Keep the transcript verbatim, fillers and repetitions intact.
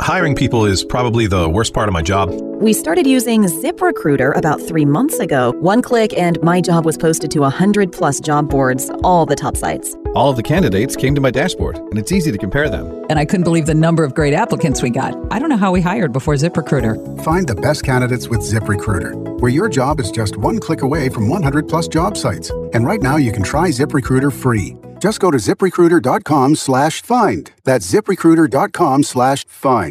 Hiring people is probably the worst part of my job. We started using ZipRecruiter about three months ago. One click and my job was posted to one hundred plus job boards, all the top sites. All of the candidates came to my dashboard, and it's easy to compare them. And I couldn't believe the number of great applicants we got. I don't know how we hired before ZipRecruiter. Find the best candidates with ZipRecruiter, where your job is just one click away from one hundred plus job sites. And right now you can try ZipRecruiter free. Just go to ZipRecruiter.com slash find. That's ZipRecruiter.com slash find.